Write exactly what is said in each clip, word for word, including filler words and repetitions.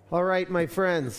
All right, my friends.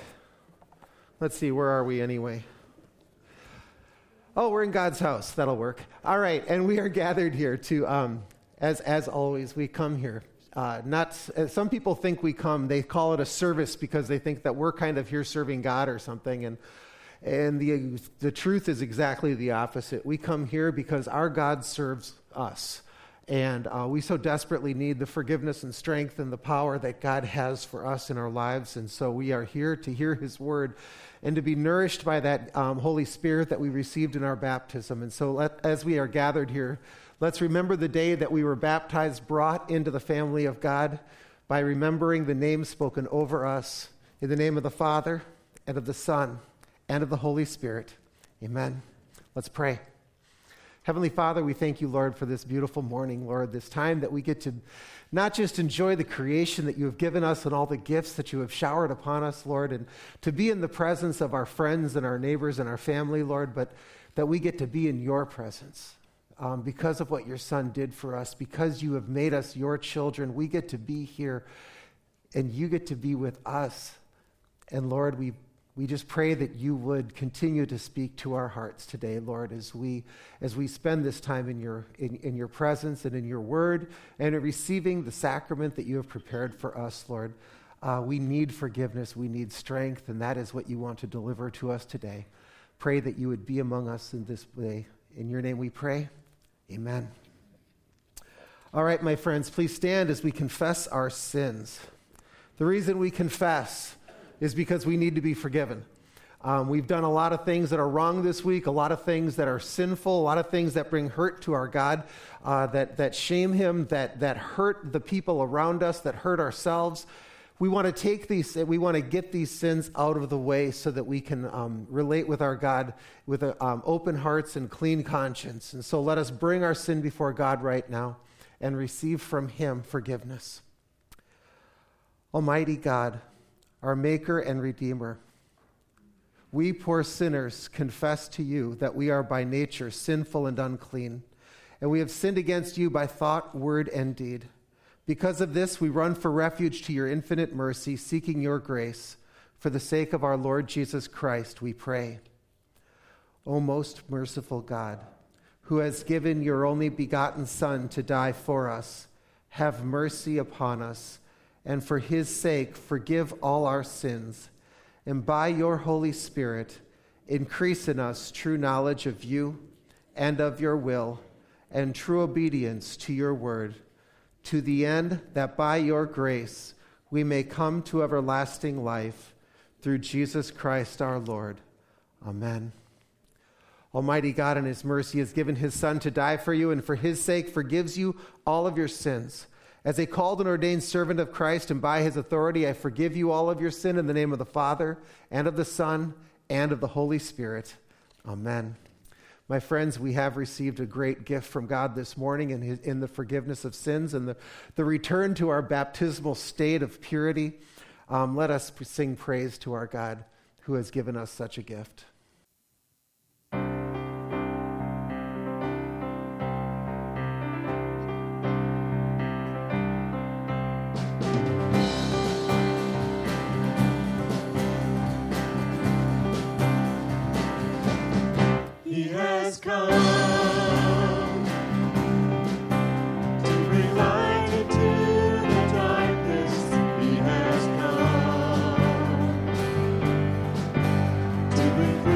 Let's see, where are we anyway? Oh, we're in God's house. That'll work. All right, and we are gathered here to, um, as as always, we come here. Uh, not some people think we come. They call it a service because they think that we're kind of here serving God or something. And and the the truth is exactly the opposite. We come here because our God serves us. And uh, we so desperately need the forgiveness and strength and the power that God has for us in our lives. And so we are here to hear his word and to be nourished by that um, Holy Spirit that we received in our baptism. And so let, as we are gathered here, let's remember the day that we were baptized, brought into the family of God by remembering the name spoken over us in the name of the Father and of the Son and of the Holy Spirit. Amen. Let's pray. Heavenly Father, we thank you, Lord, for this beautiful morning, Lord, this time that we get to not just enjoy the creation that you have given us and all the gifts that you have showered upon us, Lord, and to be in the presence of our friends and our neighbors and our family, Lord, but that we get to be in your presence um, because of what your Son did for us, because you have made us your children. We get to be here, and you get to be with us. And Lord, we We just pray that you would continue to speak to our hearts today, Lord, as we as we spend this time in your in, in your presence and in your word and in receiving the sacrament that you have prepared for us, Lord. Uh, we need forgiveness, we need strength, and that is what you want to deliver to us today. Pray that you would be among us in this way. In your name we pray. Amen. All right, my friends, please stand as we confess our sins. The reason we confess is because we need to be forgiven. Um, we've done a lot of things that are wrong this week, a lot of things that are sinful, a lot of things that bring hurt to our God, uh, that, that shame him, that, that hurt the people around us, that hurt ourselves. We want to take these, we want to get these sins out of the way so that we can um, relate with our God with a, um, open hearts and clean conscience. And so let us bring our sin before God right now and receive from him forgiveness. Almighty God, our Maker and Redeemer, we poor sinners confess to you that we are by nature sinful and unclean, and we have sinned against you by thought, word, and deed. Because of this, we run for refuge to your infinite mercy, seeking your grace. For the sake of our Lord Jesus Christ, we pray. O most merciful God, who has given your only begotten Son to die for us, have mercy upon us, and for his sake forgive all our sins, and by your Holy Spirit increase in us true knowledge of you and of your will, and true obedience to your word, to the end that by your grace we may come to everlasting life, through Jesus Christ our Lord. Amen. Almighty God in his mercy has given his Son to die for you, and for his sake forgives you all of your sins. As a called and ordained servant of Christ, and by his authority, I forgive you all of your sin in the name of the Father, and of the Son, and of the Holy Spirit. Amen. My friends, we have received a great gift from God this morning in, his, in the forgiveness of sins and the, the return to our baptismal state of purity. Um, let us sing praise to our God who has given us such a gift. He has come to bring light into the darkness. He has come to bring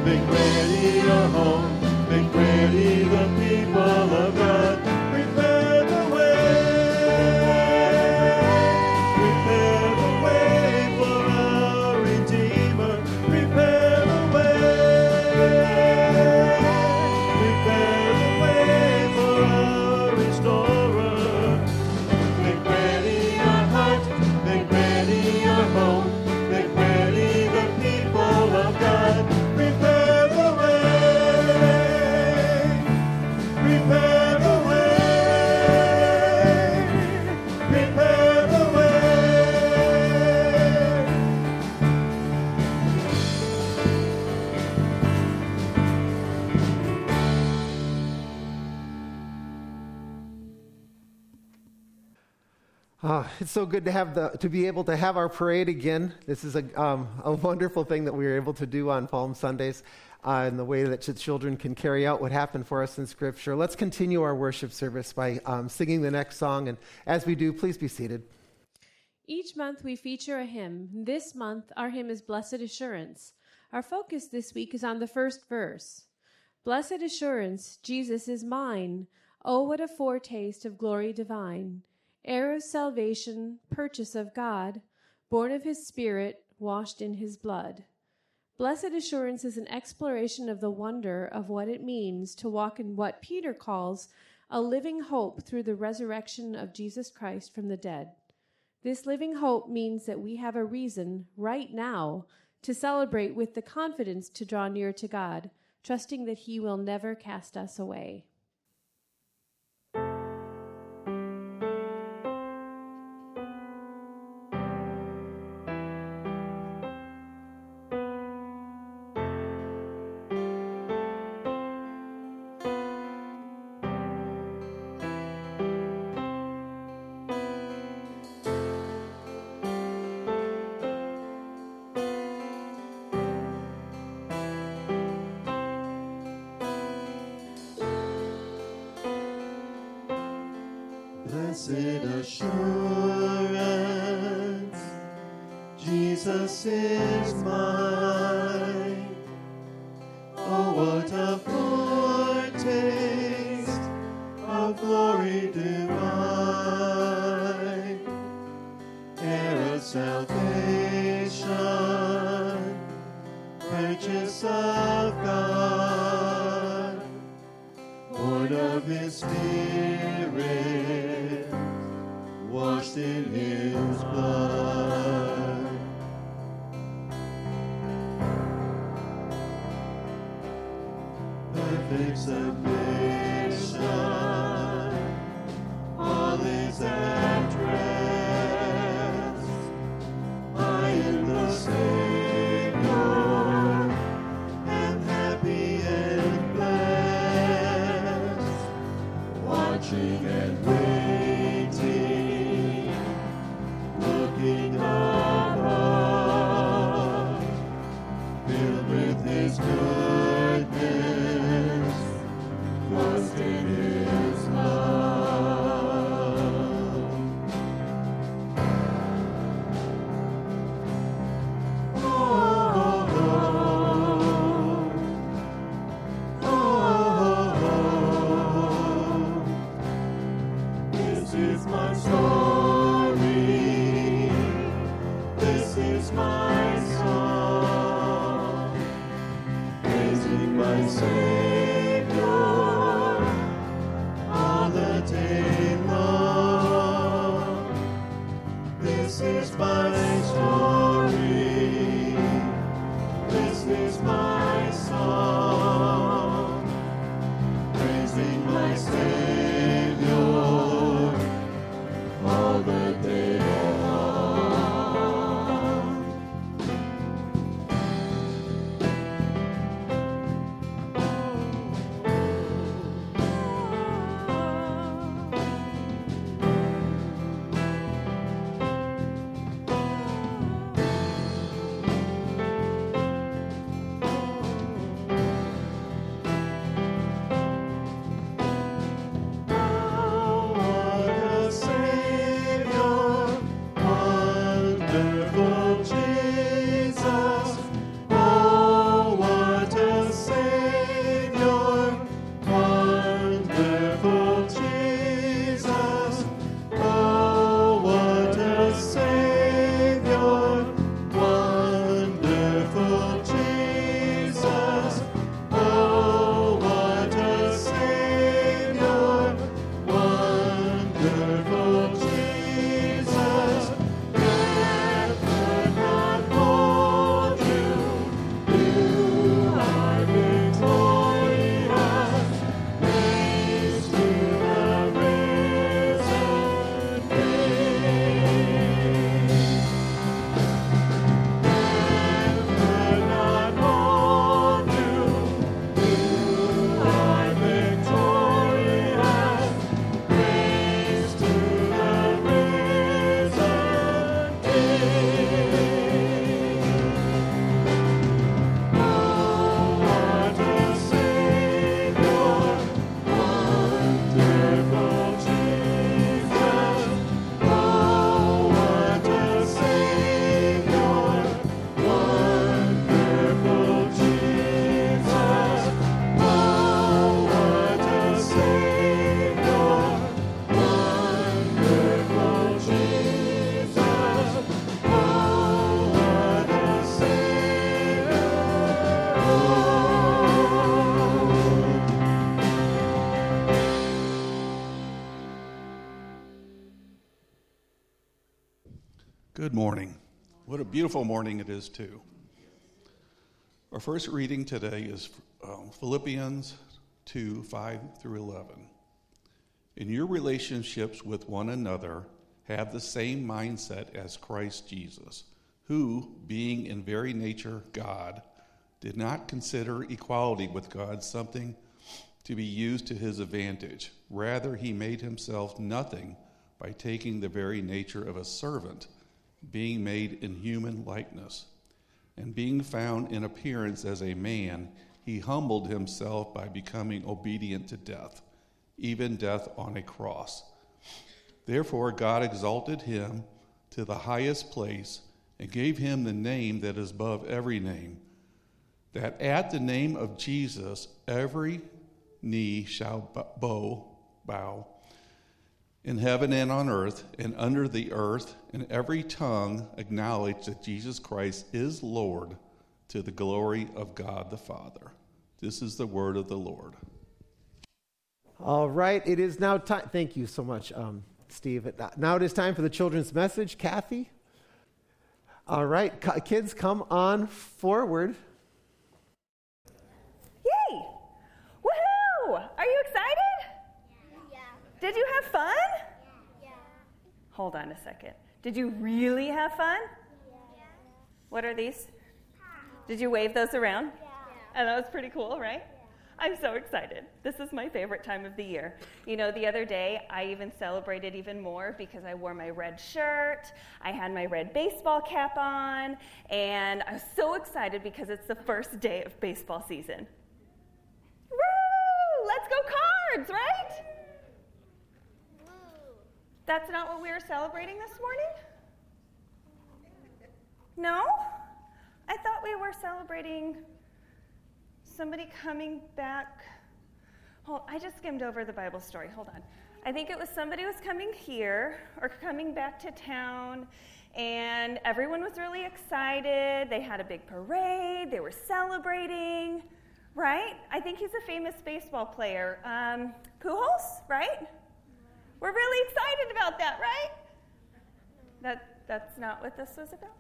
Make ready your home. Make ready the people of God. Prepare the way. Prepare the way for our Redeemer. Prepare the way. Prepare the way for our Restorer. Make ready your heart. Make ready your home. Make ready the people of God. Prepare the way. Prepare the way. Prepare the way. Ah, it's so good to have the to be able to have our parade again. This is a um, a wonderful thing that we were able to do on Palm Sundays, uh, and the way that the children can carry out what happened for us in Scripture. Let's continue our worship service by um, singing the next song, and as we do, please be seated. Each month we feature a hymn. This month our hymn is Blessed Assurance. Our focus this week is on the first verse. Blessed assurance, Jesus is mine. Oh, what a foretaste of glory divine. Heir of salvation, purchase of God, born of his Spirit, washed in his blood. Blessed assurance is an exploration of the wonder of what it means to walk in what Peter calls a living hope through the resurrection of Jesus Christ from the dead. This living hope means that we have a reason right now to celebrate with the confidence to draw near to God, trusting that he will never cast us away. Blessed assurance, Jesus is mine. Oh, what a foretaste of glory divine, heir of salvation, purchase of God, born of his Spirit, washed in his blood. Perfect submission, all is at rest. I in the Savior am happy and blessed, watching and waiting, looking above, filled with his goodness, lost in his love. Oh, oh, oh, oh, this is my story, this is my song, praising my Savior all the day long. This is my story, this is my song, praising my Savior all the day long. Good morning. What a beautiful morning it is, too. Our first reading today is um, Philippians two, five through eleven. In your relationships with one another, have the same mindset as Christ Jesus, who, being in very nature God, did not consider equality with God something to be used to his advantage. Rather, he made himself nothing by taking the very nature of a servant, being made in human likeness. And being found in appearance as a man, he humbled himself by becoming obedient to death, even death on a cross. Therefore, God exalted him to the highest place and gave him the name that is above every name, that at the name of Jesus every knee shall bow, bow, in heaven and on earth and under the earth, and every tongue acknowledge that Jesus Christ is Lord, to the glory of God the Father. This is the word of the Lord. All right, it is now time. Thank you so much, um, Steve. Now it is time for the children's message. Kathy? All right, c- kids, come on forward. Yay! Woohoo! Are you excited? Yeah. Did you have fun? Yeah. Hold on a second. Did you really have fun? Yeah. What are these? Did you wave those around? Yeah. And that was pretty cool, right? I'm so excited. This is my favorite time of the year. You know, the other day, I even celebrated even more because I wore my red shirt, I had my red baseball cap on, and I was so excited because it's the first day of baseball season. Woo! Let's go Cards, right? Woo. That's not what we were celebrating this morning? No? I thought we were celebrating somebody coming back. Hold, I just skimmed over the Bible story. Hold on. I think it was somebody was coming here or coming back to town, and everyone was really excited. They had a big parade. They were celebrating, right? I think he's a famous baseball player. Um, Pujols, right? We're really excited about that, right? That that's not what this was about.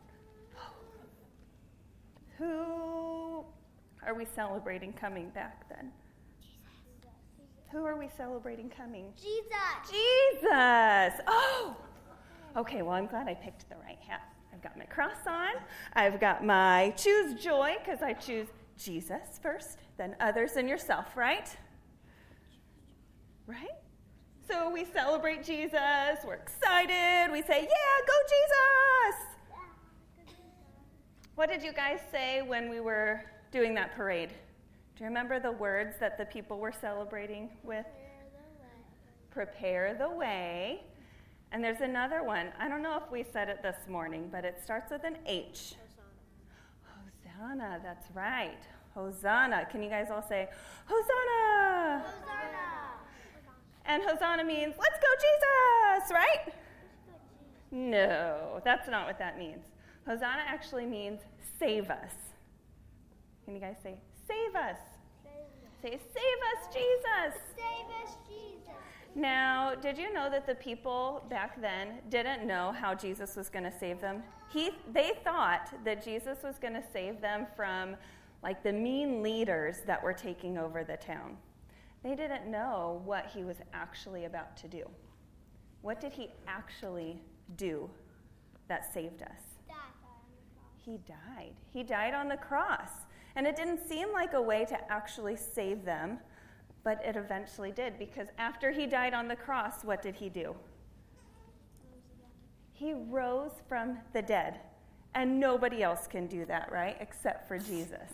Who are we celebrating coming back then? Jesus. Who are we celebrating coming? Jesus. Jesus. Oh. Okay, well, I'm glad I picked the right hat. I've got my cross on. I've got my choose joy because I choose Jesus first, then others and yourself, right? Right? So we celebrate Jesus. We're excited. We say, yeah, go Jesus. What did you guys say when we were doing that parade? Do you remember the words that the people were celebrating with? Prepare the way. Prepare the way. And there's another one. I don't know if we said it this morning, but it starts with an H. Hosanna. Hosanna, that's right. Hosanna. Can you guys all say, Hosanna? Hosanna. And Hosanna means, let's go Jesus, right? No, that's not what that means. Hosanna actually means save us. Can you guys say, save us? Save us. Say, save us, Jesus. Save us, Jesus. Now, did you know that the people back then didn't know how Jesus was going to save them? He, they thought that Jesus was going to save them from, like, the mean leaders that were taking over the town. They didn't know what he was actually about to do. What did he actually do that saved us? He died. He died on the cross. And it didn't seem like a way to actually save them, but it eventually did, because after he died on the cross, what did he do? He rose from the dead. And nobody else can do that, right? Except for Jesus.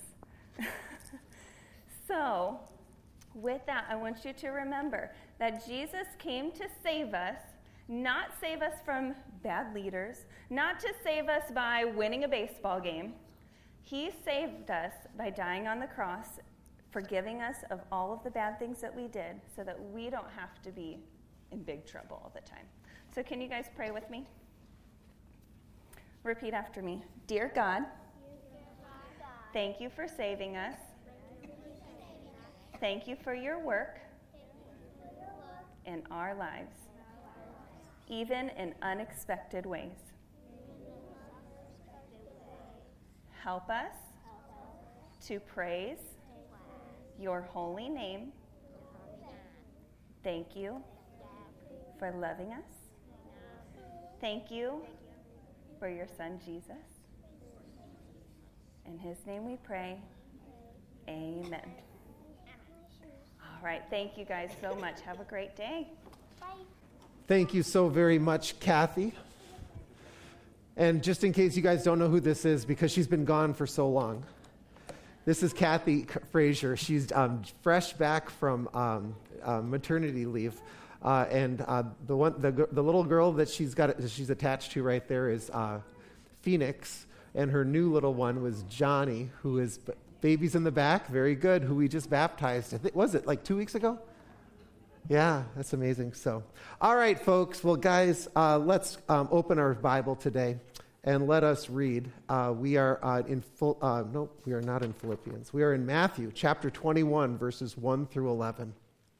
So, with that, I want you to remember that Jesus came to save us, not save us from bad leaders, not to save us by winning a baseball game. He saved us by dying on the cross, forgiving us of all of the bad things that we did so that we don't have to be in big trouble all the time. So can you guys pray with me? Repeat after me. Dear God, thank you for saving us. Thank you for your work in our lives, even in unexpected ways. help us to praise your holy name. Thank you for loving us. Thank you for your son, Jesus. In his name we pray. Amen. All right. Thank you guys so much. Have a great day. Bye. Thank you so very much, Kathy. And just in case you guys don't know who this is, because she's been gone for so long, this is Kathy Frazier. She's um, fresh back from um, uh, maternity leave, uh, and uh, the one, the the little girl that she's got, she's attached to right there is uh, Phoenix, and her new little one was Johnny, who is b- baby's in the back. Very good. Who we just baptized. I think, was it like two weeks ago? Yeah, that's amazing. So, all right, folks. Well, guys, uh, let's um, open our Bible today and let us read. Uh, we are uh, in full. Uh, no, we are not in Philippians. We are in Matthew chapter twenty-one, verses one through eleven.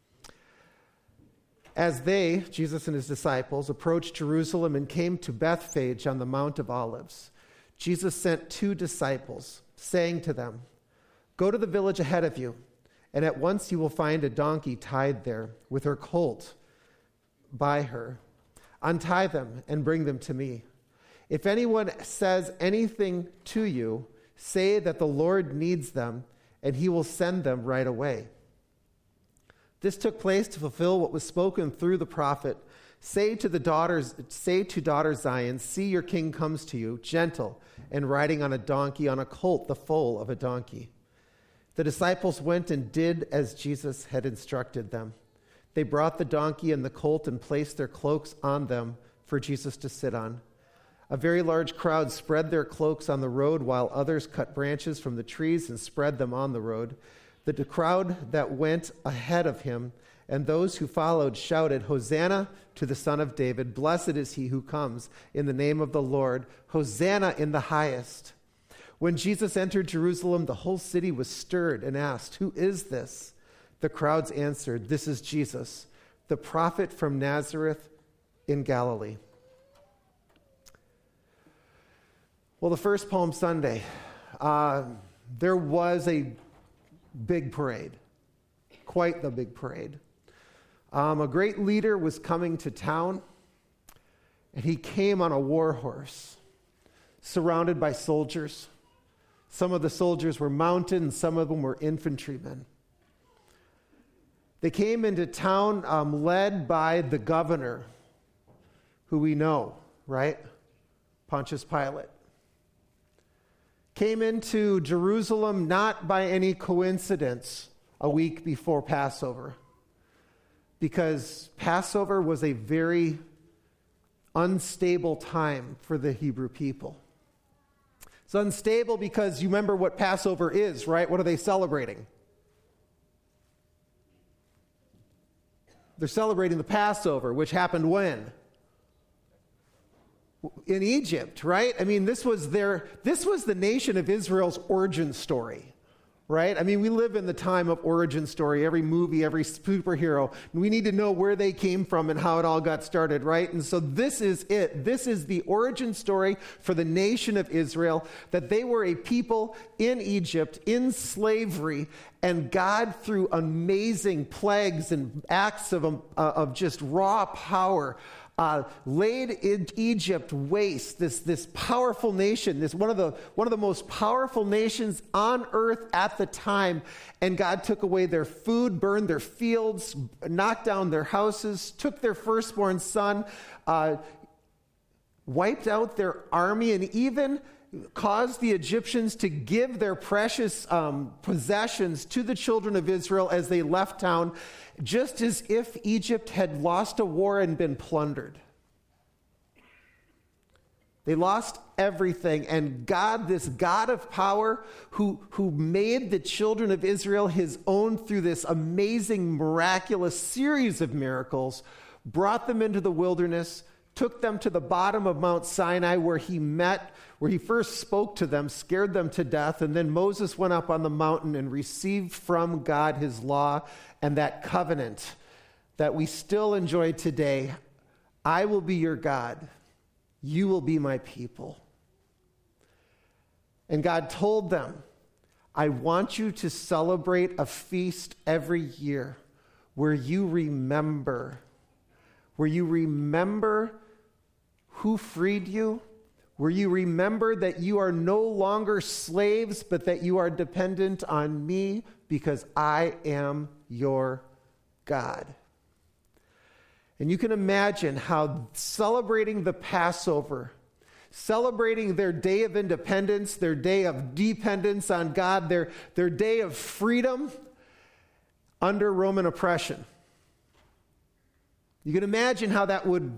As they, Jesus and his disciples, approached Jerusalem and came to Bethphage on the Mount of Olives, Jesus sent two disciples, saying to them, "Go to the village ahead of you, and at once you will find a donkey tied there, with her colt by her. Untie them and bring them to me. If anyone says anything to you, say that the Lord needs them, and he will send them right away." This took place to fulfill what was spoken through the prophet. Say to the daughters, say to daughter Zion, "See, your king comes to you, gentle and riding on a donkey, on a colt, the foal of a donkey." The disciples went and did as Jesus had instructed them. They brought the donkey and the colt and placed their cloaks on them for Jesus to sit on. A very large crowd spread their cloaks on the road, while others cut branches from the trees and spread them on the road. The crowd that went ahead of him and those who followed shouted, "Hosanna to the Son of David. Blessed is he who comes in the name of the Lord. Hosanna in the highest." When Jesus entered Jerusalem, the whole city was stirred and asked, "Who is this?" The crowds answered, "This is Jesus, the prophet from Nazareth in Galilee." Well, the first Palm Sunday, uh, there was a big parade, quite the big parade. Um, a great leader was coming to town, and he came on a war horse, surrounded by soldiers. Some of the soldiers were mounted, and some of them were infantrymen. They came into town um, led by the governor, who we know, right? Pontius Pilate. Came into Jerusalem not by any coincidence a week before Passover, because Passover was a very unstable time for the Hebrew people. It's unstable because you remember what Passover is, right? What are they celebrating? They're celebrating the Passover, which happened when? In Egypt, right? I mean, this was their, this was the nation of Israel's origin story, right? I mean, we live in the time of origin story. Every movie, every superhero, we need to know where they came from and how it all got started, right? And so this is it. This is the origin story for the nation of Israel, that they were a people in Egypt, in slavery, and God, through amazing plagues and acts of, uh, of just raw power, Uh, laid in Egypt waste, this, this powerful nation, this one of the one of the most powerful nations on earth at the time, and God took away their food, burned their fields, knocked down their houses, took their firstborn son, uh, wiped out their army, and even caused the Egyptians to give their precious um, possessions to the children of Israel as they left town, just as if Egypt had lost a war and been plundered. They lost everything, and God, this God of power, who, who made the children of Israel his own through this amazing, miraculous series of miracles, brought them into the wilderness, took them to the bottom of Mount Sinai, where he met, where he first spoke to them, scared them to death, and then Moses went up on the mountain and received from God his law and that covenant that we still enjoy today. I will be your God. You will be my people. And God told them, I want you to celebrate a feast every year where you remember, where you remember who freed you, where you remember that you are no longer slaves, but that you are dependent on me because I am your God. And you can imagine how celebrating the Passover, celebrating their day of independence, their day of dependence on God, their, their day of freedom under Roman oppression. You can imagine how that would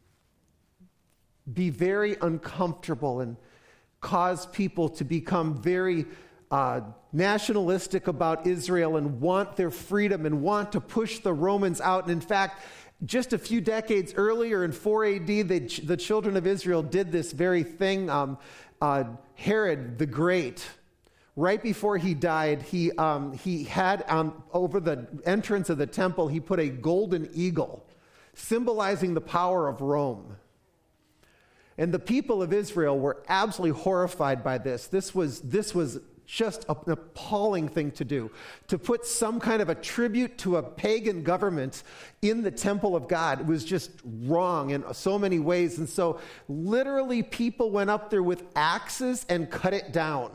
be very uncomfortable and cause people to become very uh, nationalistic about Israel and want their freedom and want to push the Romans out. And in fact, just a few decades earlier in four A D, the, the children of Israel did this very thing. Um, uh, Herod the Great, right before he died, he, um, he had um, over the entrance of the temple, he put a golden eagle, symbolizing the power of Rome. And the people of Israel were absolutely horrified by this. This was, this was just an appalling thing to do, to put some kind of a tribute to a pagan government in the temple of God. It was just wrong in so many ways. And so literally people went up there with axes and cut it down.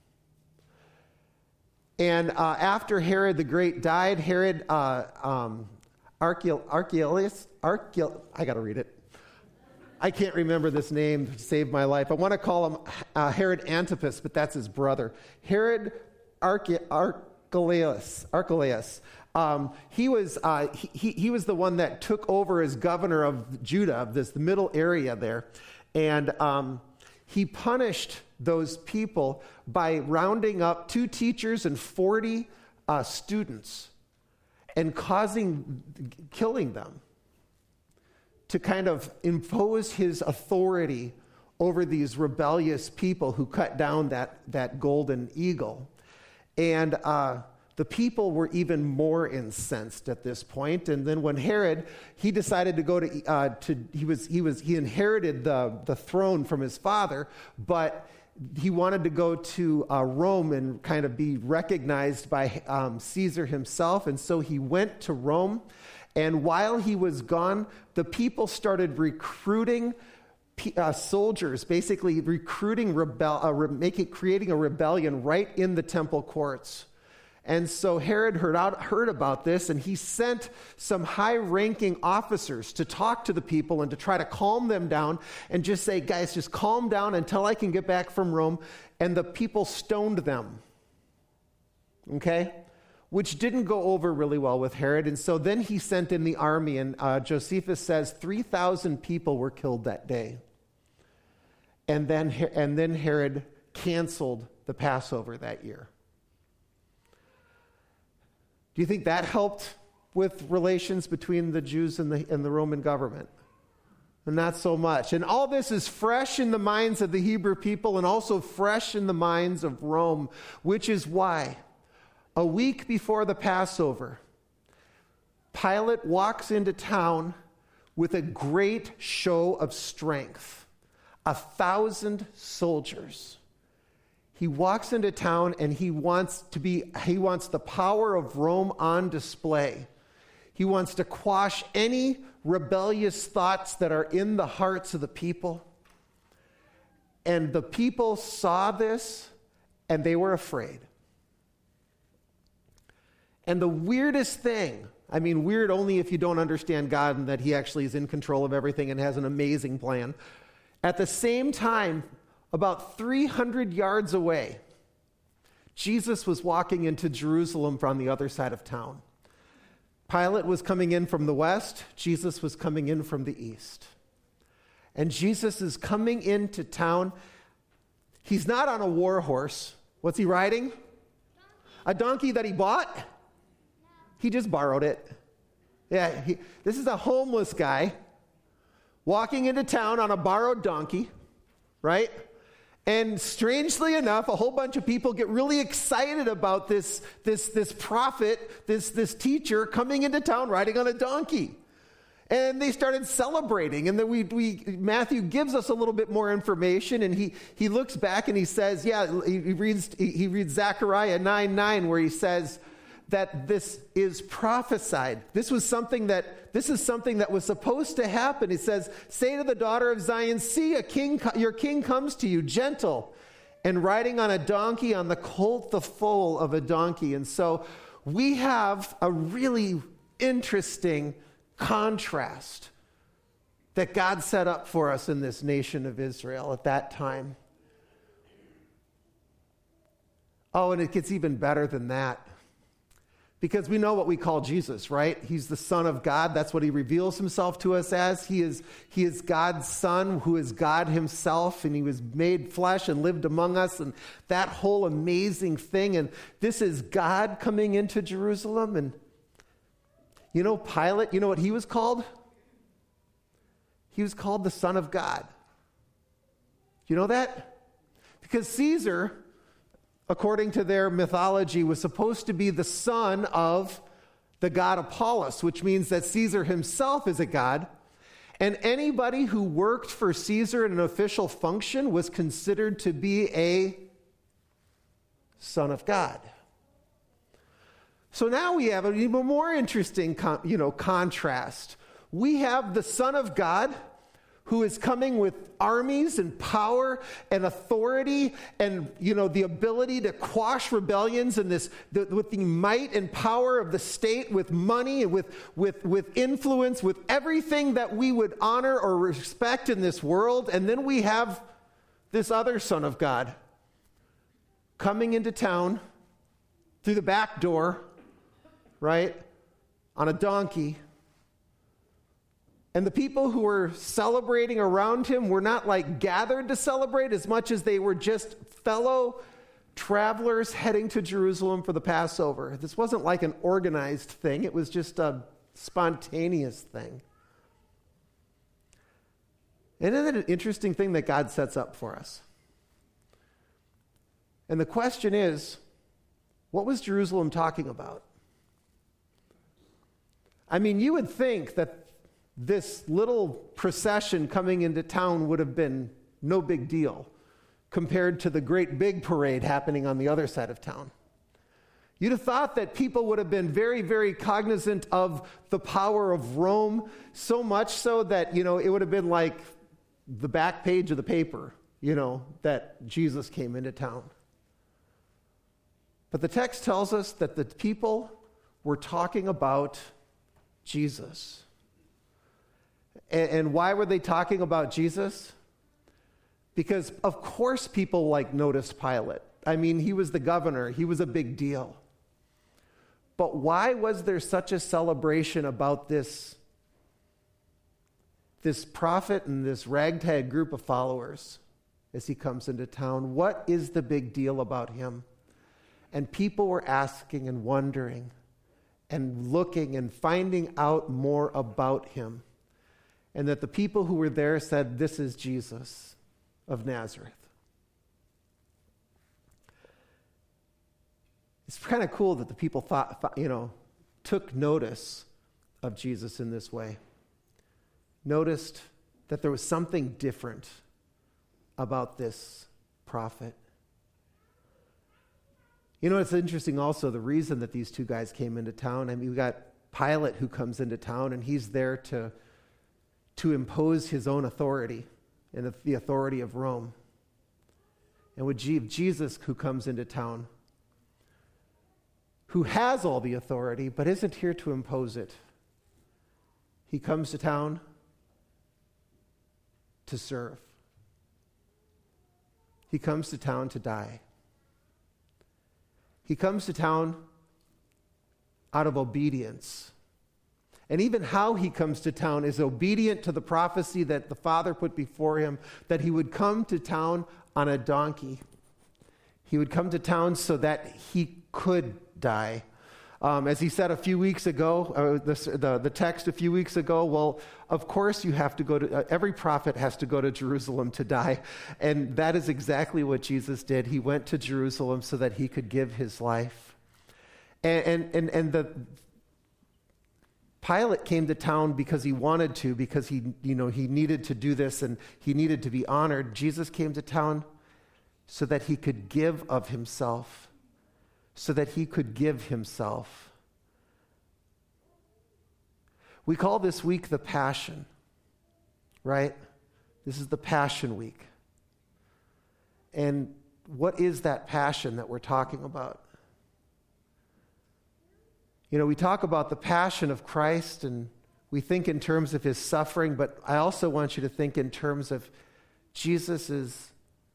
And uh, after Herod the Great died, Herod uh, um, Archelaus, Archel, I got to read it. I can't remember this name to save my life. I want to call him uh, Herod Antipas, but that's his brother. Herod Arche- Archelaus. Archelaus. Um, he was uh, he, he was the one that took over as governor of Judah, of this the middle area there, and um, he punished those people by rounding up two teachers and forty uh, students and causing killing them, to kind of impose his authority over these rebellious people who cut down that, that golden eagle. And uh, the people were even more incensed at this point. And then when Herod, he decided to go to, uh, to he was he was he inherited the, the throne from his father, but he wanted to go to uh, Rome and kind of be recognized by um, Caesar himself. And so he went to Rome. And while he was gone, the people started recruiting uh, soldiers, basically recruiting, rebel, uh, re- making, creating a rebellion right in the temple courts. And so Herod heard, out, heard about this, and he sent some high-ranking officers to talk to the people and to try to calm them down and just say, guys, just calm down until I can get back from Rome. And the people stoned them. Okay? Which didn't go over really well with Herod. And so then he sent in the army, and uh, Josephus says three thousand people were killed that day. And then, and then Herod canceled the Passover that year. Do you think that helped with relations between the Jews and the, and the Roman government? And not so much. And all this is fresh in the minds of the Hebrew people and also fresh in the minds of Rome, which is why a week before the Passover, Pilate walks into town with a great show of strength. A thousand soldiers. He walks into town and he wants to be, he wants the power of Rome on display. He wants to quash any rebellious thoughts that are in the hearts of the people. And the people saw this and they were afraid. And the weirdest thing, I mean, weird only if you don't understand God and that he actually is in control of everything and has an amazing plan. At the same time, about three hundred yards away, Jesus was walking into Jerusalem from the other side of town. Pilate was coming in from the west. Jesus was coming in from the east. And Jesus is coming into town. He's not on a war horse. What's he riding? A donkey that he bought? He just borrowed it. Yeah, he, this is a homeless guy walking into town on a borrowed donkey, right? And strangely enough, a whole bunch of people get really excited about this, this, this prophet, this, this teacher coming into town riding on a donkey. And they started celebrating. And then we, we Matthew gives us a little bit more information, and he, he looks back and he says, yeah, he, he reads he, he reads Zechariah nine nine, where he says that this is prophesied. This was something that this is something that was supposed to happen. He says, say to the daughter of Zion, see, a king, your king comes to you, gentle, and riding on a donkey, on the colt, the foal of a donkey. And so we have a really interesting contrast that God set up for us in this nation of Israel at that time. Oh, and it gets even better than that. Because we know what we call Jesus, right? He's the Son of God. That's what he reveals himself to us as. He is, he is God's Son, who is God himself, and he was made flesh and lived among us, and that whole amazing thing. And this is God coming into Jerusalem. And you know, Pilate, you know what he was called? He was called the Son of God. You know that? Because Caesar, according to their mythology, was supposed to be the son of the god Apollos, which means that Caesar himself is a god. And anybody who worked for Caesar in an official function was considered to be a son of God. So now we have an even more interesting, you know, contrast. We have the Son of God who is coming with armies and power and authority and, you know, the ability to quash rebellions and this, the, with the might and power of the state, with money and with, with, with influence, with everything that we would honor or respect in this world. And then we have this other Son of God coming into town through the back door, right, on a donkey. And the people who were celebrating around him were not like gathered to celebrate as much as they were just fellow travelers heading to Jerusalem for the Passover. This wasn't like an organized thing. It was just a spontaneous thing. And isn't it an interesting thing that God sets up for us? And the question is, what was Jerusalem talking about? I mean, you would think that this little procession coming into town would have been no big deal compared to the great big parade happening on the other side of town. You'd have thought that people would have been very, very cognizant of the power of Rome, so much so that, you know, it would have been like the back page of the paper, you know, that Jesus came into town. But the text tells us that the people were talking about Jesus. And, and why were they talking about Jesus? Because, of course, people like noticed Pilate. I mean, he was the governor. He was a big deal. But why was there such a celebration about this, this prophet and this ragtag group of followers as he comes into town? What is the big deal about him? And people were asking and wondering and looking and finding out more about him. And that the people who were there said, this is Jesus of Nazareth. It's kind of cool that the people thought, you know, took notice of Jesus in this way. Noticed that there was something different about this prophet. You know, it's interesting also the reason that these two guys came into town. I mean, we got Pilate who comes into town, and he's there to, to impose his own authority and the authority of Rome. And with Jesus who comes into town, who has all the authority but isn't here to impose it. He comes to town to serve. He comes to town to die. He comes to town out of obedience. And even how he comes to town is obedient to the prophecy that the Father put before him, that he would come to town on a donkey. He would come to town so that he could die. Um, as he said a few weeks ago, uh, the, the, the text a few weeks ago, well, of course you have to go to, uh, every prophet has to go to Jerusalem to die. And that is exactly what Jesus did. He went to Jerusalem so that he could give his life. And, and, and, and the, Pilate came to town because he wanted to, because he, you know, he needed to do this and he needed to be honored. Jesus came to town so that he could give of himself, so that he could give himself. We call this week the Passion, right? This is the Passion Week. And what is that passion that we're talking about? You know, we talk about the passion of Christ and we think in terms of his suffering, but I also want you to think in terms of Jesus'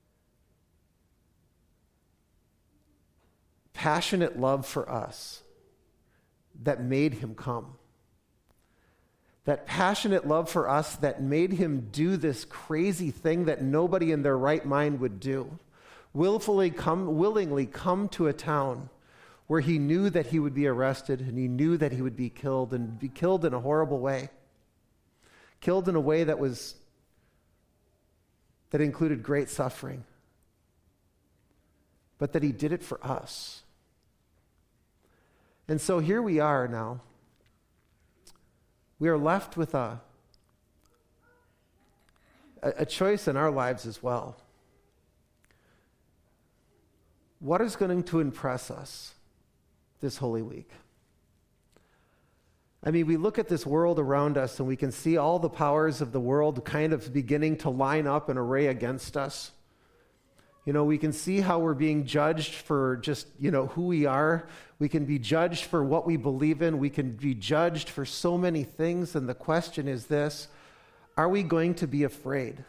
passionate love for us that made him come. That passionate love for us that made him do this crazy thing that nobody in their right mind would do. Willfully come, willingly come to a town where he knew that he would be arrested and he knew that he would be killed, and be killed in a horrible way. Killed in a way that was, that included great suffering. But that he did it for us. And so here we are now. We are left with a, a, a choice in our lives as well. What is going to impress us this Holy Week? I mean, we look at this world around us and we can see all the powers of the world kind of beginning to line up and array against us. You know, we can see how we're being judged for just, you know, who we are. We can be judged for what we believe in. We can be judged for so many things. And the question is this: are we going to be afraid?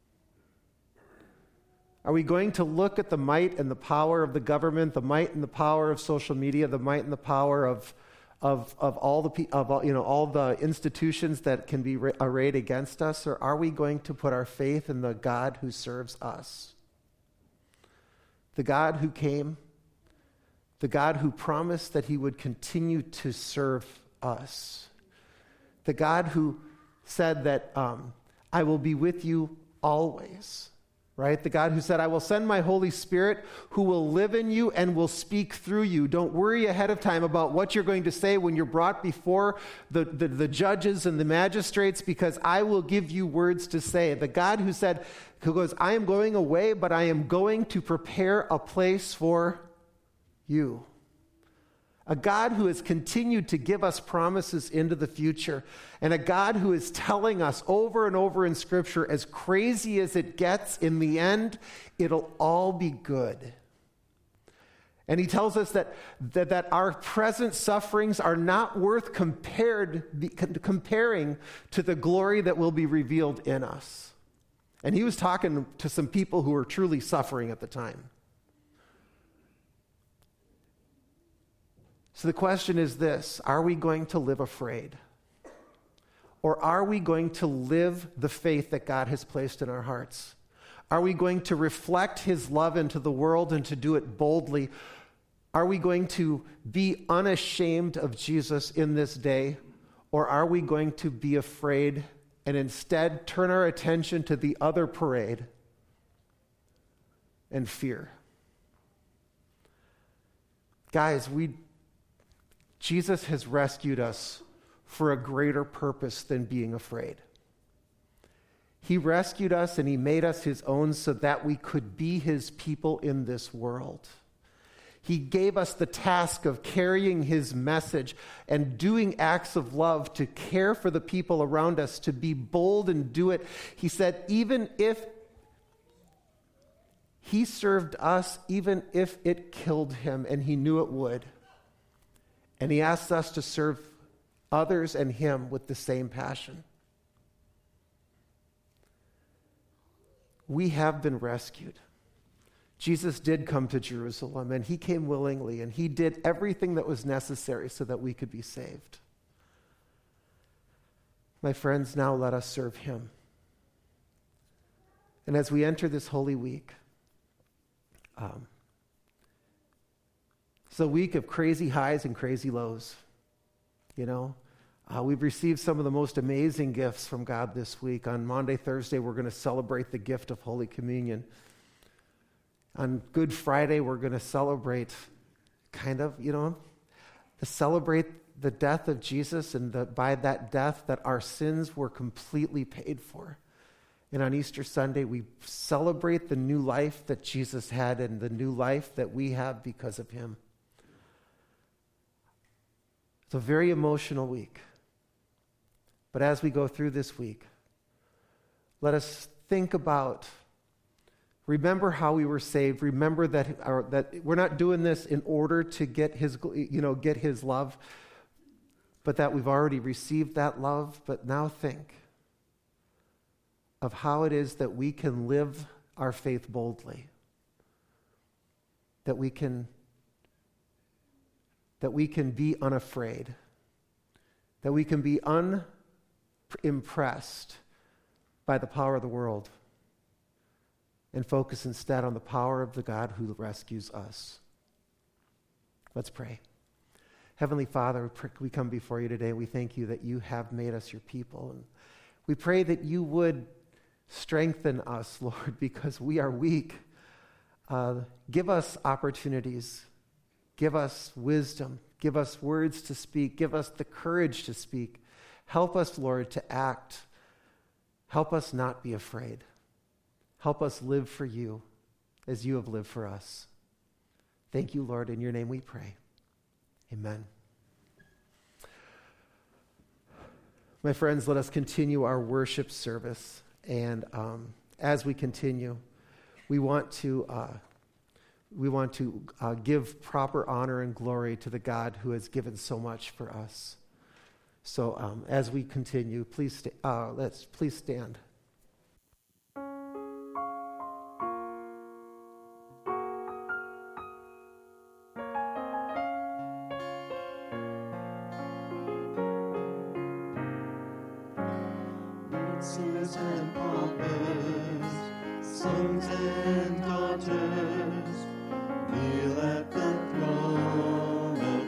Are we going to look at the might and the power of the government, the might and the power of social media, the might and the power of of of all the of all, you know all the institutions that can be arrayed against us, or are we going to put our faith in the God who serves us? The God who came, the God who promised that he would continue to serve us, the God who said that um, I will be with you always. Right? The God who said, I will send my Holy Spirit who will live in you and will speak through you. Don't worry ahead of time about what you're going to say when you're brought before the, the, the judges and the magistrates, because I will give you words to say. The God who said, who goes, I am going away, but I am going to prepare a place for you. A God who has continued to give us promises into the future, and a God who is telling us over and over in Scripture, as crazy as it gets, in the end, it'll all be good. And he tells us that, that, that our present sufferings are not worth compared, comparing to the glory that will be revealed in us. And he was talking to some people who were truly suffering at the time. So the question is this: are we going to live afraid? Or are we going to live the faith that God has placed in our hearts? Are we going to reflect his love into the world and to do it boldly? Are we going to be unashamed of Jesus in this day? Or are we going to be afraid and instead turn our attention to the other parade and fear? Guys, we... Jesus has rescued us for a greater purpose than being afraid. He rescued us and he made us his own so that we could be his people in this world. He gave us the task of carrying his message and doing acts of love to care for the people around us, to be bold and do it. He said, even if he served us, even if it killed him, and he knew it would. And he asks us to serve others and him with the same passion. We have been rescued. Jesus did come to Jerusalem, and he came willingly, and he did everything that was necessary so that we could be saved. My friends, now let us serve him. And as we enter this Holy Week, um, it's a week of crazy highs and crazy lows. You know, uh, we've received some of the most amazing gifts from God this week. On Maundy, Thursday, we're going to celebrate the gift of Holy Communion. On Good Friday, we're going to celebrate, kind of, you know, to celebrate the death of Jesus, and the, by that death that our sins were completely paid for. And on Easter Sunday, we celebrate the new life that Jesus had and the new life that we have because of him. It's a very emotional week. But as we go through this week, let us think about, remember how we were saved. Remember that our, that we're not doing this in order to get his, you know, get his love, but that we've already received that love. But now think of how it is that we can live our faith boldly, that we can that we can be unafraid, that we can be unimpressed by the power of the world, and focus instead on the power of the God who rescues us. Let's pray. Heavenly Father, we come before you today. We thank you that you have made us your people. And we pray that you would strengthen us, Lord, because we are weak. Uh, give us opportunities. Give us wisdom. Give us words to speak. Give us the courage to speak. Help us, Lord, to act. Help us not be afraid. Help us live for you as you have lived for us. Thank you, Lord. In your name we pray. Amen. My friends, let us continue our worship service. And um, as we continue, we want to uh, we want to uh, give proper honor and glory to the God who has given so much for us. So um, as we continue, please sta- uh, let's please stand. Princes and paupers, sons and daughters, kneel at the throne of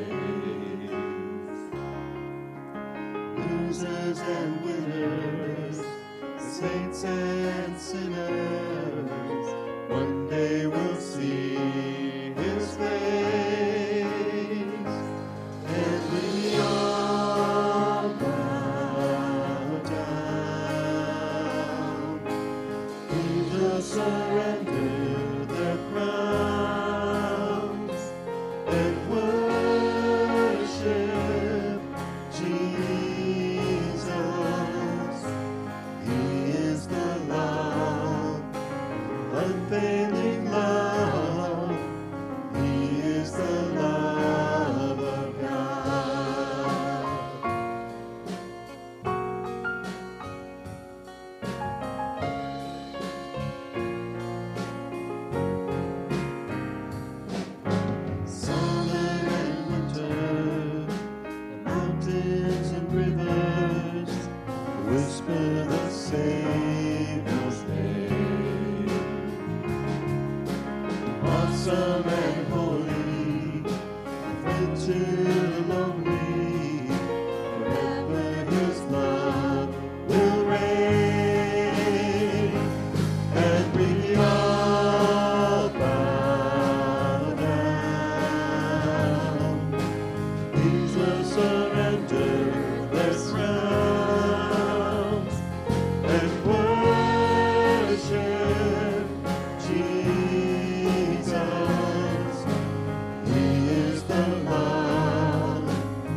grace. Losers and winners, saints and sinners, one day will see his face, and we all bow down. Angels surrender their crowns and worship Jesus. He is the love, unfailing love. He is the love of God. Summer and winter, mountains and rivers, whisper the Savior's name. Awesome and holy, winter lonely, forever his love will reign, and we all bow down. These will surrender their crowns and worship Jesus. He is the love,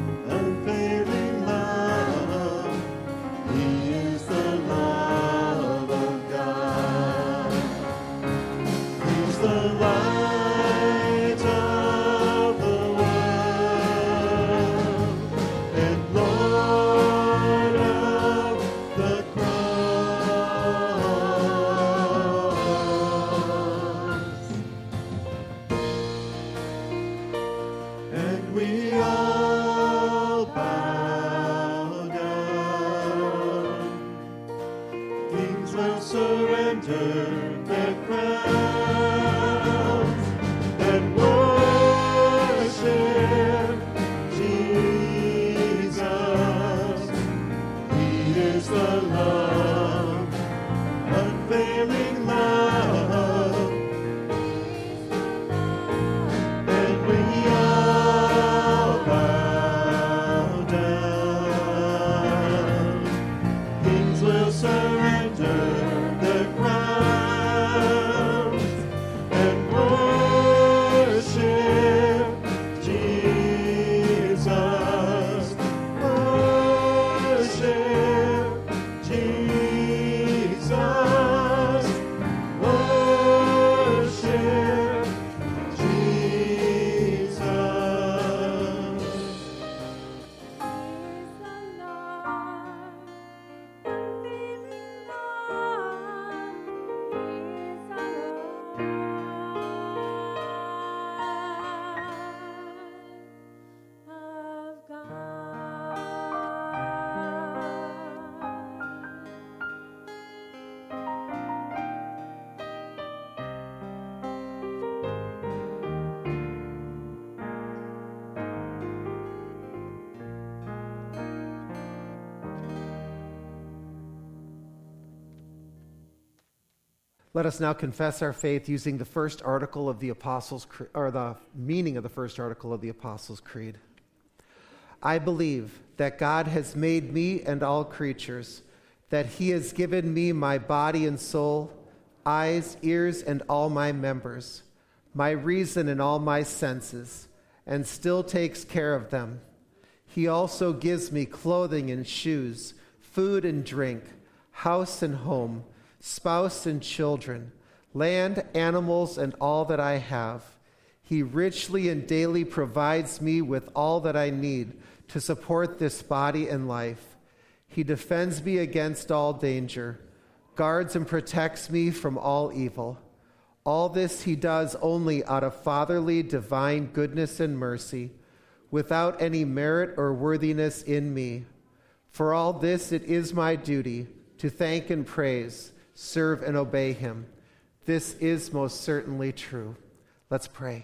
Let us now confess our faith using the first article of the Apostles' Creed, or the meaning of the first article of the Apostles' Creed. I believe that God has made me and all creatures, that he has given me my body and soul, eyes, ears, and all my members, my reason and all my senses, and still takes care of them. He also gives me clothing and shoes, food and drink, house and home, spouse and children, land, animals, and all that I have. He richly and daily provides me with all that I need to support this body and life. He defends me against all danger, guards and protects me from all evil. All this he does only out of fatherly, divine goodness and mercy, without any merit or worthiness in me. For all this it is my duty to thank and praise, serve and obey him. This is most certainly true. Let's pray.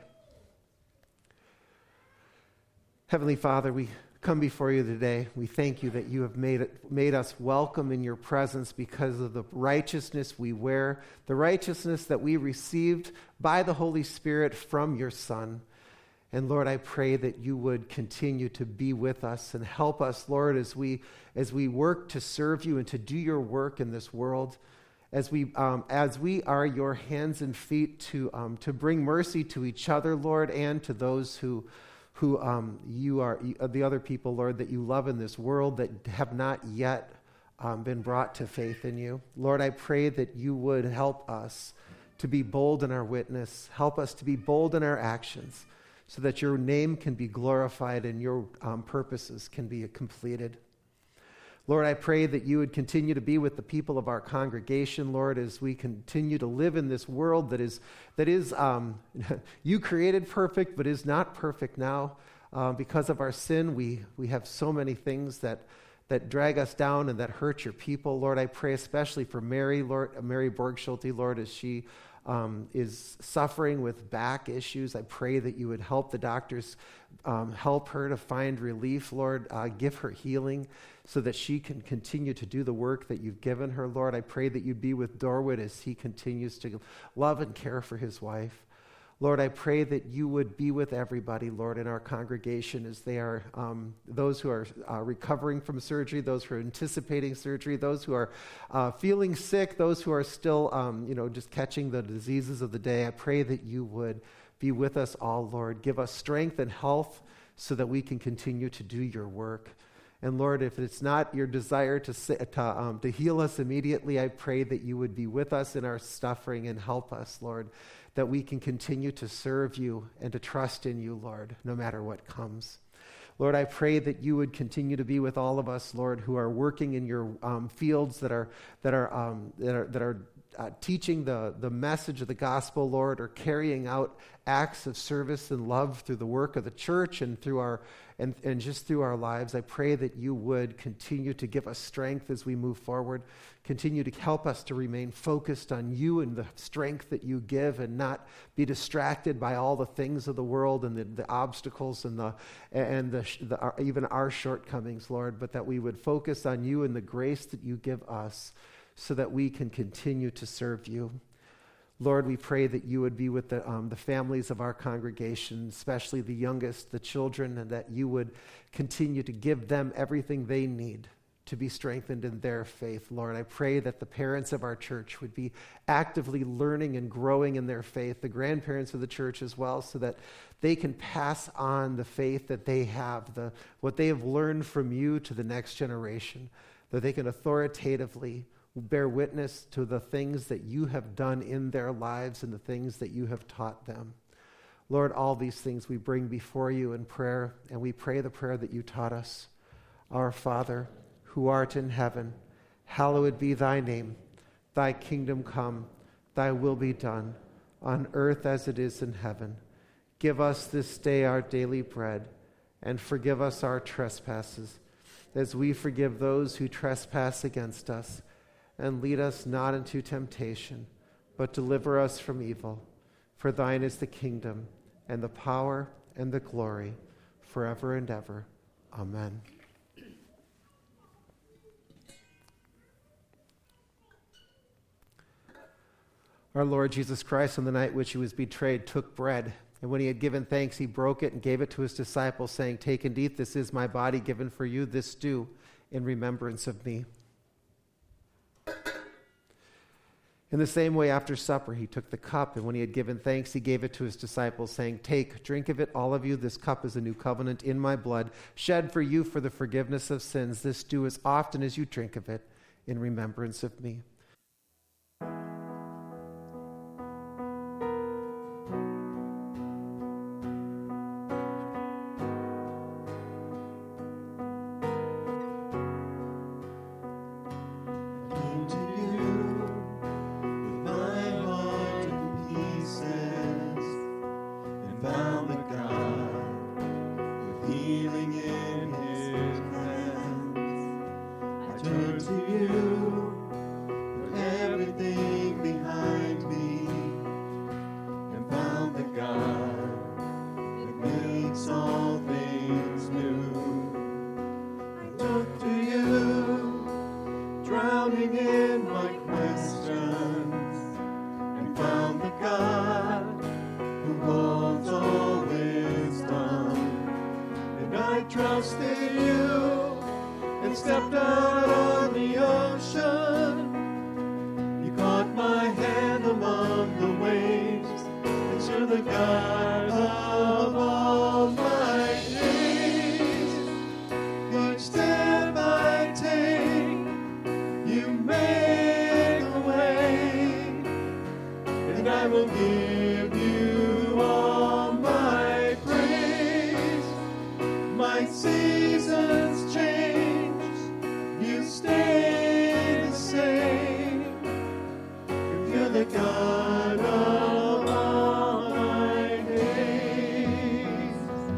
Heavenly Father, we come before you today. We thank you that you have made it, made us welcome in your presence because of the righteousness we wear, the righteousness that we received by the Holy Spirit from your Son. And Lord, I pray that you would continue to be with us and help us, Lord, as we as we work to serve you and to do your work in this world. As we, um, as we are your hands and feet to um, to bring mercy to each other, Lord, and to those who who um, you are the other people, Lord, that you love in this world that have not yet um, been brought to faith in you. Lord, I pray that you would help us to be bold in our witness, help us to be bold in our actions, so that your name can be glorified and your um, purposes can be completed. Lord, I pray that you would continue to be with the people of our congregation, Lord, as we continue to live in this world that is, that is um, you created perfect, but is not perfect now. Uh, because of our sin, we, we have so many things that, that drag us down and that hurt your people. Lord, I pray especially for Mary, Lord, Mary Borgschulte, Lord, as she um, is suffering with back issues. I pray that you would help the doctors, um, help her to find relief, Lord, uh, give her healing, so that she can continue to do the work that you've given her, Lord. I pray that you'd be with Dorwood as he continues to love and care for his wife. Lord, I pray that you would be with everybody, Lord, in our congregation as they are, um, those who are uh, recovering from surgery, those who are anticipating surgery, those who are uh, feeling sick, those who are still, um, you know, just catching the diseases of the day. I pray that you would be with us all, Lord. Give us strength and health so that we can continue to do your work. And Lord, if it's not your desire to, to, um, to heal us immediately, I pray that you would be with us in our suffering and help us, Lord, that we can continue to serve you and to trust in you, Lord, no matter what comes. Lord, I pray that you would continue to be with all of us, Lord, who are working in your um, fields that are that are um, that are that are uh, teaching the the message of the gospel, Lord, or carrying out acts of service and love through the work of the church and through our and and just through our lives. I pray that you would continue to give us strength as we move forward. Continue to help us to remain focused on you and the strength that you give, and not be distracted by all the things of the world and the, the obstacles and the and the, the our, even our shortcomings, Lord, but that we would focus on you and the grace that you give us, so that we can continue to serve you. Lord, we pray that you would be with the um, the families of our congregation, especially the youngest, the children, and that you would continue to give them everything they need to be strengthened in their faith, Lord. I pray that the parents of our church would be actively learning and growing in their faith, the grandparents of the church as well, so that they can pass on the faith that they have, the what they have learned from you to the next generation, that they can authoritatively bear witness to the things that you have done in their lives and the things that you have taught them. Lord, all these things we bring before you in prayer, and we pray the prayer that you taught us. Our Father, who art in heaven, hallowed be thy name. Thy kingdom come, thy will be done, on earth as it is in heaven. Give us this day our daily bread, and forgive us our trespasses, as we forgive those who trespass against us. And lead us not into temptation, but deliver us from evil. For thine is the kingdom, and the power, and the glory, forever and ever. Amen. Our Lord Jesus Christ, on the night which he was betrayed, took bread. And when he had given thanks, he broke it and gave it to his disciples, saying, "Take and eat. This is my body given for you. This do in remembrance of me." In the same way, after supper, he took the cup, and when he had given thanks, he gave it to his disciples, saying, "Take, drink of it, all of you. This cup is a new covenant in my blood, shed for you for the forgiveness of sins. This do as often as you drink of it in remembrance of me." Came to you with my heart in pieces and found the God with healing in his hands. I turned to you, put everything behind me, and found the God that makes all things new. I took to you, drowning in my questions, and found the God who holds all wisdom. And I trusted you and stepped out on the ocean. You caught my hand among the waves, and you're the God of all my days. Each step I take, you make a way, and I will give you all my praise. My seasons change, you stay the same. If you're the God of all my days.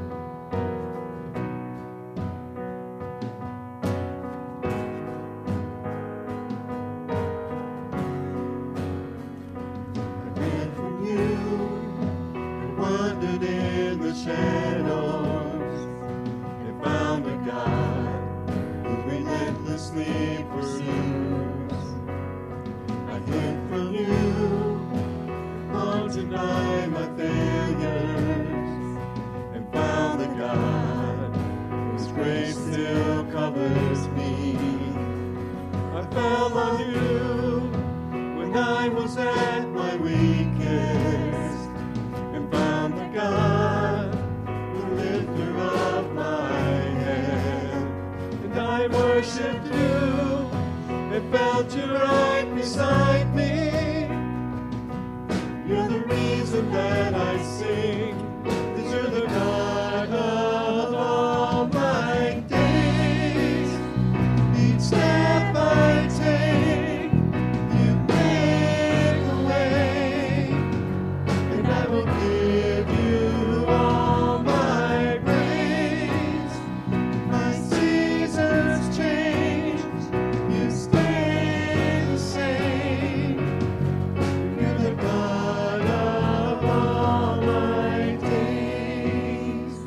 I ran from you and wandered in the shadows, and found a God who relentlessly pursues. I hid from you, can't deny my failures, and found the God whose grace still covers me. I fell on you when I was at my weakest, and found the God who lifter of my head. And I worshiped you and felt you right beside me. You're the reason that I sing, 'cause you're the God of all my days. Each step I take, you make a way, and I will give you all my praise. My seasons change, you stay the same. You're the God of all my days.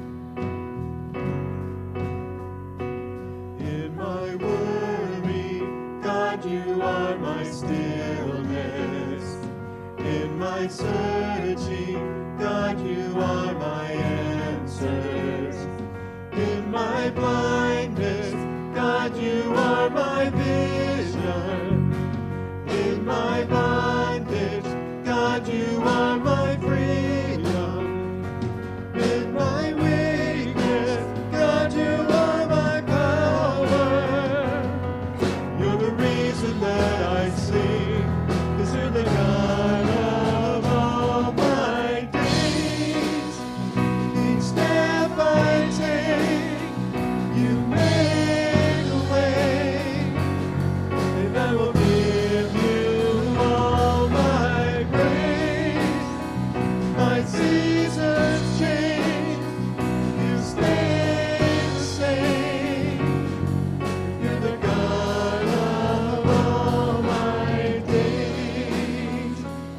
In my worry, God, you are my stillness. In my searching, God, you are my answers. In my blindness, God, you are my vision. In my bondage, God, you are my freedom. In my weakness, God, you are my power. You're the reason that I sing, 'cause you're the God of all my days. Each step I take, you make a way, and I will give you all my praise. My seasons change, you stay the same. You're the God of all my days.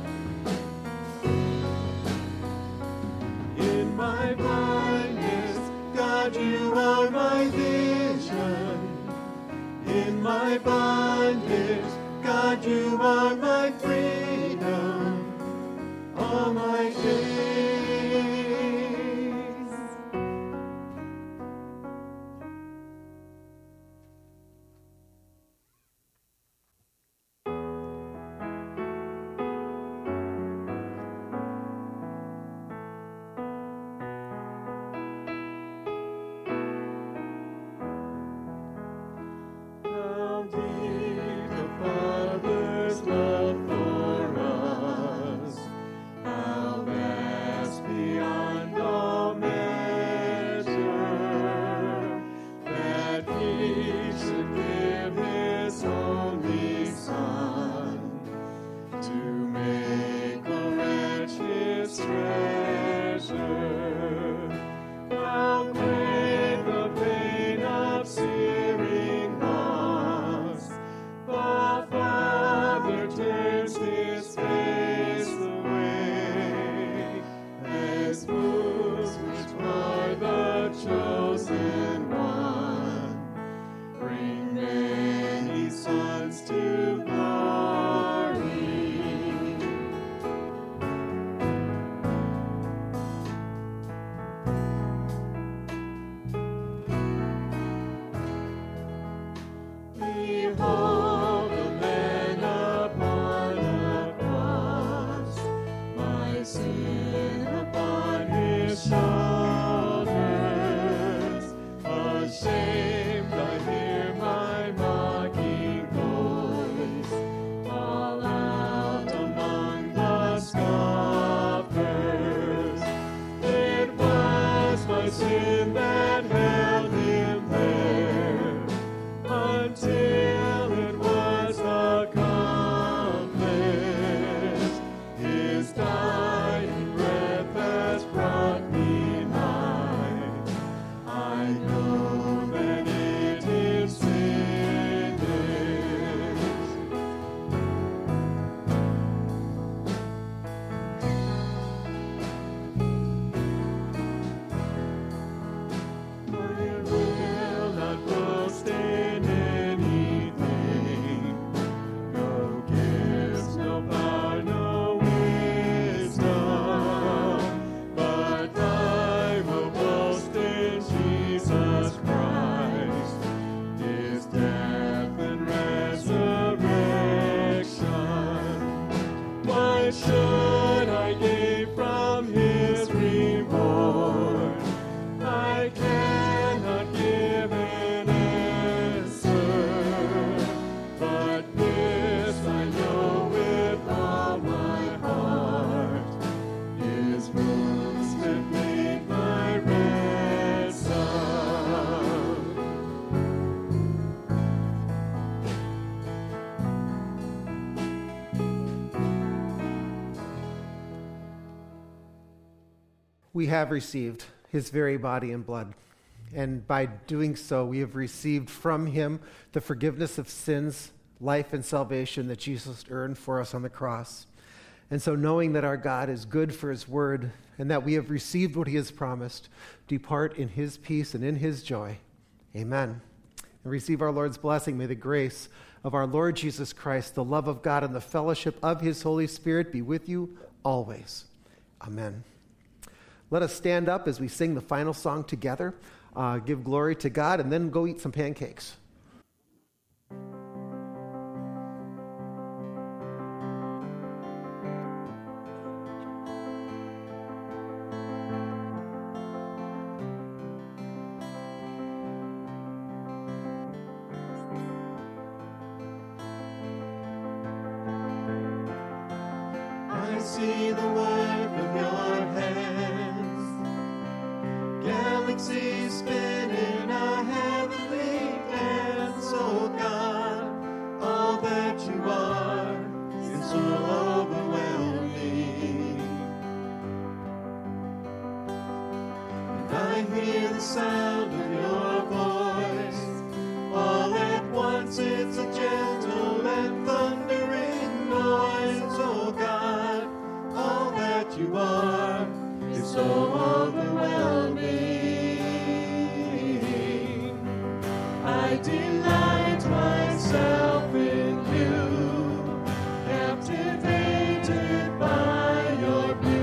In my blindness, God, you are my vision. In my bondage, God, you are my freedom. all my days. How deep the Father's love for us, how vast beyond all measure, that He should give His only Son to make a wretch His treasure. How great the pain of searing loss! The Father turns His face away, as wounds which are the chosen one bring many sons to glory. Behold the man upon the cross, my sin upon His shoulders. Ashamed, I hear my mocking voice call out among the scoffers. It was my sin that held Him there, until it was accomplished. His dying breath has brought me nigh. I know that it is finished. I will not boast in anything, no gifts, no power, no wisdom, but I will boast in Jesus Christ, His death and resurrection. Why should I gain from His reward? I cannot give an answer, but this I know with all my heart: His wounds have made my ransom. We have received His very body and blood. And by doing so, we have received from Him the forgiveness of sins, life, and salvation that Jesus earned for us on the cross. And so, knowing that our God is good for His word and that we have received what He has promised, depart in His peace and in His joy. Amen. And receive our Lord's blessing. May the grace of our Lord Jesus Christ, the love of God, and the fellowship of His Holy Spirit be with you always. Amen. Let us stand up as we sing the final song together, uh, give glory to God, and then go eat some pancakes. I see the work of your hands, galaxies spin in a heavenly dance. Oh God, all that you are is so overwhelming. And I hear the sound of your voice, all at once it's a gentle and thundering noise. Oh God, all that you are is so overwhelming. I delight myself in you, captivated by your beauty.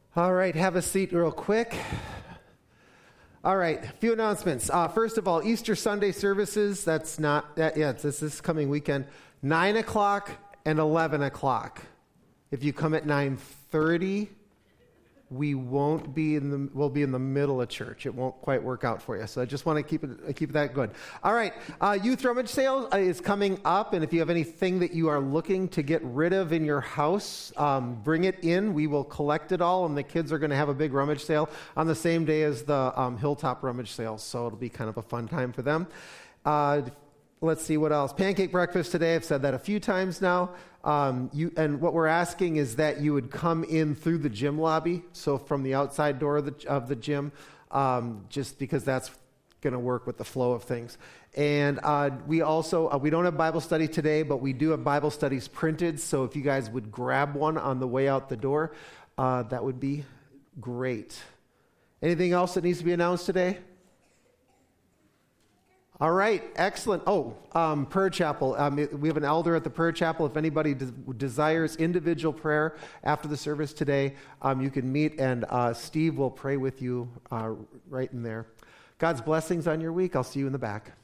All right, have a seat real quick. All right, a few announcements. Uh, first of all, Easter Sunday services, that's not, that, yeah, it's this, this coming weekend, nine o'clock and eleven o'clock. If you come at nine thirty, we won't be in the, we'll be in the middle of church. It won't quite work out for you. So I just want to keep it, keep that good. All right, uh, youth rummage sale is coming up. And if you have anything that you are looking to get rid of in your house, um, bring it in. We will collect it all. And the kids are going to have a big rummage sale on the same day as the um, Hilltop rummage sale. So it'll be kind of a fun time for them. Uh, let's see what else. Pancake breakfast today. I've said that a few times now. Um, you, and what we're asking is that you would come in through the gym lobby, so from the outside door of the, of the gym, um, just because that's going to work with the flow of things. And uh, we also, uh, we don't have Bible study today, but we do have Bible studies printed, so if you guys would grab one on the way out the door, uh, that would be great. Anything else that needs to be announced today? All right, excellent. Oh, um, prayer chapel. Um, we have an elder at the prayer chapel. If anybody des- desires individual prayer after the service today, um, you can meet, and uh, Steve will pray with you uh, right in there. God's blessings on your week. I'll see you in the back.